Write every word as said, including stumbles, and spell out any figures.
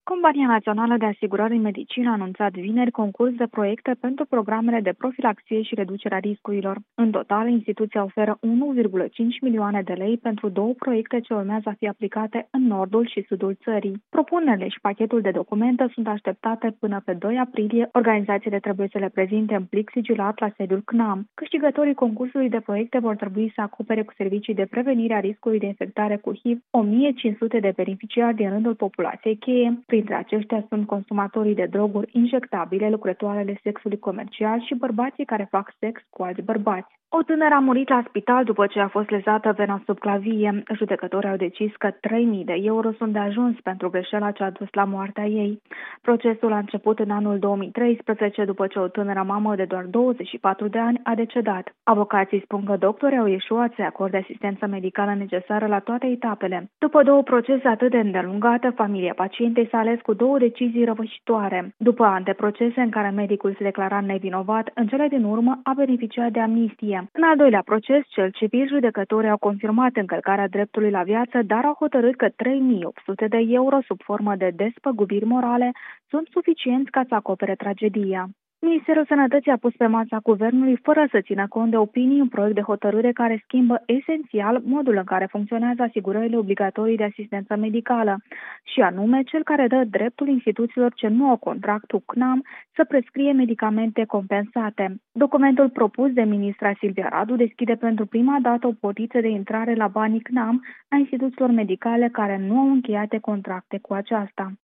Compania Națională de Asigurări în Medicină a anunțat vineri concurs de proiecte pentru programele de profilaxie și reducerea riscurilor. În total, instituția oferă unu virgulă cinci milioane de lei pentru două proiecte ce urmează a fi aplicate în nordul și sudul țării. Propunerile și pachetul de documente sunt așteptate până pe doi aprilie. Organizațiile trebuie să le prezinte în plic sigilat la sediul C N A M. Câștigătorii concursului de proiecte vor trebui să acopere cu servicii de prevenire a riscului de infectare cu H I V o mie cinci sute de beneficiari din rândul populației cheie. Printre aceștia sunt consumatorii de droguri injectabile, lucrătoarele sexului comercial și bărbații care fac sex cu alți bărbați. O tânără a murit la spital după ce a fost lezată vena sub clavie. Judecătorii au decis că trei mii de euro sunt de ajuns pentru greșeala ce a dus la moartea ei. Procesul a început în anul două mii treisprezece, după ce o tânără mamă de doar douăzeci și patru de ani a decedat. Avocații spun că doctorii au ieșuat să acorde asistență medicală necesară la toate etapele. După două procese atât de îndelungate, familia pacientei s-a ales cu două decizii răvășitoare. După anteprocese în care medicul se declara nevinovat, în cele din urmă a beneficiat de amnistie. În al doilea proces, cel civil, judecătorii au confirmat încălcarea dreptului la viață, dar au hotărât că trei mii opt sute de euro sub formă de despăgubiri morale sunt suficienți ca să acopere tragedia. Ministerul Sănătății a pus pe masa guvernului, fără să țină cont de opinii, un proiect de hotărâre care schimbă esențial modul în care funcționează asigurările obligatorii de asistență medicală, și anume cel care dă dreptul instituțiilor ce nu au contractul C N A M să prescrie medicamente compensate. Documentul propus de ministra Silvia Radu deschide pentru prima dată o portiță de intrare la banii C N A M a instituțiilor medicale care nu au încheiate contracte cu aceasta.